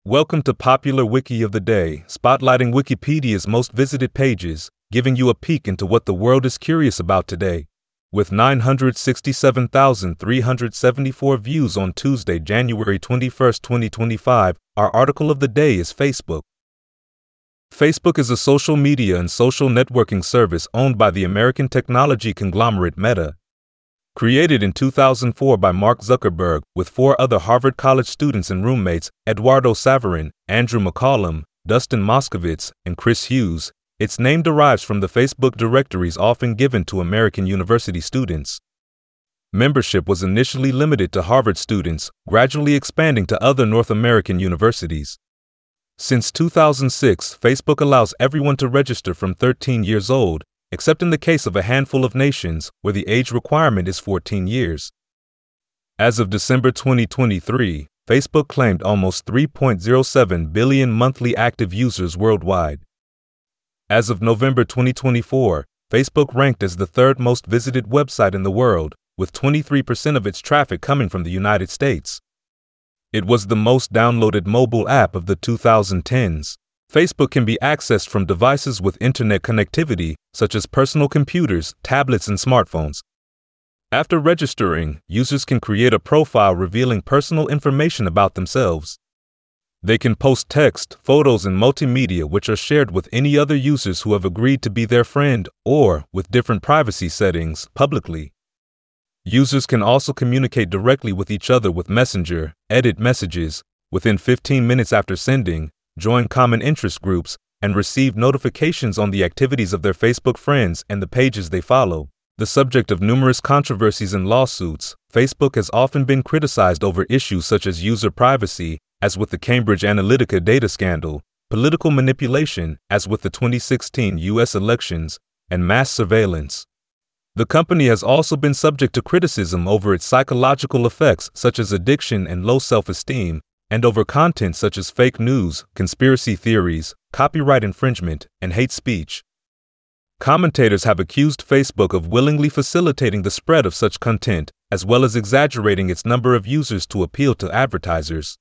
Welcome to Popular Wiki of the Day, spotlighting Wikipedia's most visited pages, giving you a peek into what the world is curious about today. With 967,374 views on Tuesday, January 21, 2025, our article of the day is Facebook. Facebook is a social media and social networking service owned by the American technology conglomerate Meta. Created in 2004 by Mark Zuckerberg with four other Harvard College students and roommates, Eduardo Saverin, Andrew McCollum, Dustin Moskovitz, and Chris Hughes, its name derives from the Facebook directories often given to American university students. Membership was initially limited to Harvard students, gradually expanding to other North American universities. Since 2006, Facebook allows everyone to register from 13 years old, except in the case of a handful of nations where the age requirement is 14 years. As of December 2023, Facebook claimed almost 3.07 billion monthly active users worldwide. As of November 2024, Facebook ranked as the third most visited website in the world, with 23% of its traffic coming from the United States. It was the most downloaded mobile app of the 2010s. Facebook can be accessed from devices with internet connectivity, such as personal computers, tablets, and smartphones. After registering, users can create a profile revealing personal information about themselves. They can post text, photos, and multimedia which are shared with any other users who have agreed to be their friend or, with different privacy settings, publicly. Users can also communicate directly with each other with Messenger, edit messages within 15 minutes after sending, join common interest groups, and receive notifications on the activities of their Facebook friends and the pages they follow. The subject of numerous controversies and lawsuits, Facebook has often been criticized over issues such as user privacy, as with the Cambridge Analytica data scandal, political manipulation, as with the 2016 U.S. elections, and mass surveillance. The company has also been subject to criticism over its psychological effects such as addiction and low self-esteem, and over content such as fake news, conspiracy theories, copyright infringement, and hate speech. Commentators have accused Facebook of willingly facilitating the spread of such content, as well as exaggerating its number of users to appeal to advertisers.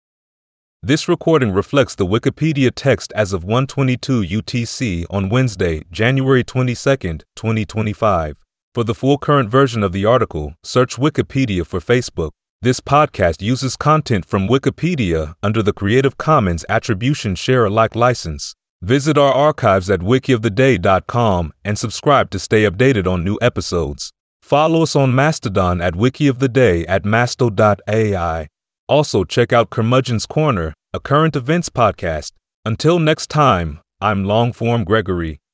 This recording reflects the Wikipedia text as of 1:22 UTC on Wednesday, January 22, 2025. For the full current version of the article, search Wikipedia for Facebook. This podcast uses content from Wikipedia under the Creative Commons Attribution Share Alike license. Visit our archives at wikioftheday.com and subscribe to stay updated on new episodes. Follow us on Mastodon at wikioftheday at masto.ai. Also check out Curmudgeon's Corner, a current events podcast. Until next time, I'm Longform Gregory.